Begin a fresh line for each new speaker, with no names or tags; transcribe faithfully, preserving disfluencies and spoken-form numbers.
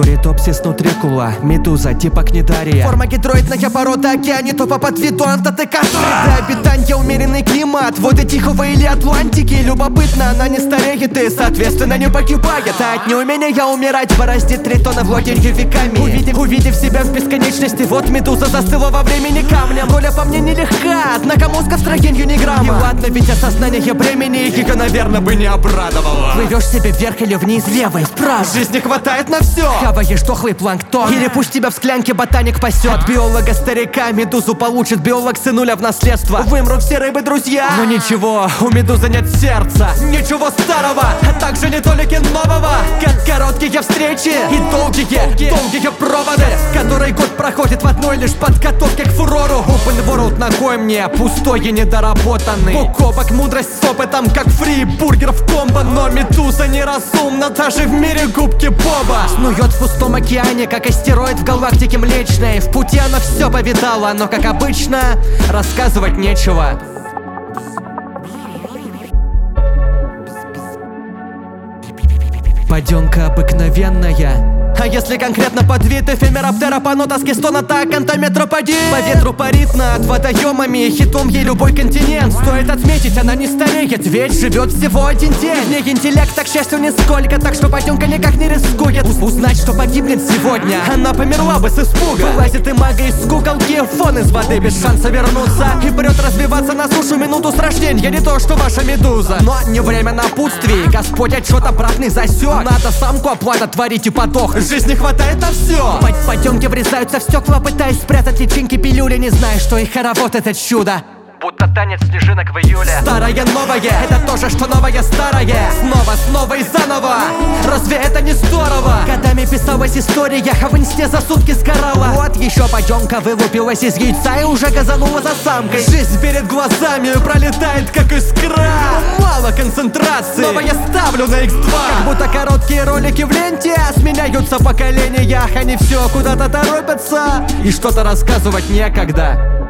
Туритопсис нутрикула, медуза типа книдария.
Форма гидроидная порода океанитопа под виду антатека. Среда обитания умеренный климат, воды Тихого или Атлантики. Любопытно, она не стареет и, соответственно, не погибает. А от неумения умирать бороздит тритона владенью веками. Увидев, увидев себя в бесконечности, вот медуза застыла во времени камнем. Доля по мне нелегка, однако мозга в строенью ни грамма. И ладно, ведь осознание бремени ее, наверное, бы не обрадовало. Плывешь себе вверх или вниз, влево и вправо, жизни хватает на все. Хаваешь дохлый планктон, или пусть тебя в склянке ботаник пасет. Биолога старика медузу получит биолог сынуля в наследство. Вымрут все рыбы друзья, но ничего, у медузы нет сердца. Ничего старого, а также не толики нового. Как короткие встречи и долгие, долгие проводы, который год проходит в одной лишь подготовке к фурору. Open World на кой мне, пустой и недоработанный. Бок о бок мудрость с опытом, как фри бургер в комбо. Но медуза неразумна даже в мире губки Боба. Снует в пустом океане, как астероид в галактике Млечной. В пути она все повидала, но как обычно рассказывать нечего.
Паденка обыкновенная.
А если конкретно под вид эфемероптера, панота с кистона, так антометроподия. По ветру парит над водоемами, хитом ей любой континент. Стоит отметить, она не стареет, ведь живет всего один день. В ней интеллект, так счастью нисколько, так что паденка никак не рискует узнать, что погибнет сегодня. Она померла бы с испуга. Вылазит и мага из куколки, фон из воды без шанса вернуться. И прет разбиваться на сушу минуту с рождения, не то что ваша медуза. Но не время напутствий, Господь отчет обратный засек. Надо самку оплата творить и подох. Жизни хватает на все. Потемки врезаются в стекла, пытаясь спрятать личинки пилюли, не зная, что их хоровод это чудо.
Будто танец снежинок в июле.
Старое новое, это то же, что новое старое. Снова, снова и заново. Разве это не здорово? Годами писалась история, а в инсте за сутки сгорала. Вот еще паденка вылупилась из яйца и уже газанула за самкой. Жизнь перед глазами пролетает, как искра. Мало концентрации, снова я ставлю на икс два. Как будто короткие ролики в ленте сменяются поколения. Они все куда-то торопятся, и что-то рассказывать некогда.